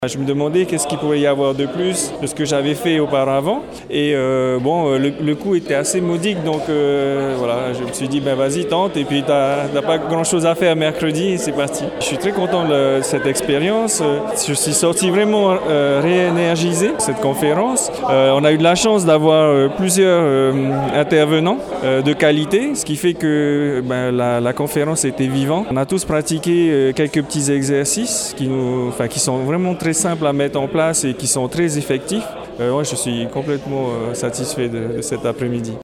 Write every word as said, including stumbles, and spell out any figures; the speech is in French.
Je me demandais qu'est-ce qu'il pourrait y avoir de plus de ce que j'avais fait auparavant. Et euh, bon, le, le coût était assez modique, donc euh, voilà, je me suis dit, ben vas-y, tente, et puis t'as, t'as pas grand-chose à faire mercredi, c'est parti. Je suis très content de cette expérience. Je suis sorti vraiment euh, réénergisé de cette conférence. Euh, on a eu de la chance d'avoir euh, plusieurs euh, intervenants euh, de qualité, ce qui fait que ben, la, la conférence était vivante. On a tous pratiqué euh, quelques petits exercices qui, nous, enfin, qui sont vraiment très simples à mettre en place et qui sont très effectifs. Euh, ouais, je suis complètement euh, satisfait de, de cet après-midi.